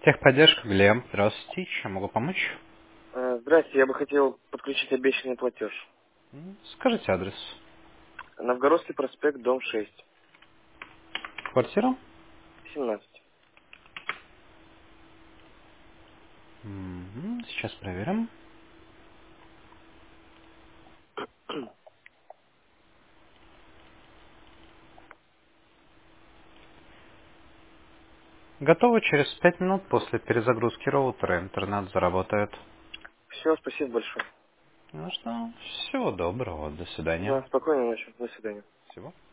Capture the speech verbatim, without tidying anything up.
Техподдержка, Глеб. Здравствуйте. Чем могу помочь? Э, Здрасте, я бы хотел подключить обещанный платеж. М, Скажите адрес. Новгородский проспект, дом шесть, Квартира? семнадцать. Мгм, Сейчас проверим. Готово через пять минут после перезагрузки роутера. Интернет заработает. Все, спасибо большое. Ну что, всего доброго. До свидания. Да, спокойной ночи. До свидания. Всего.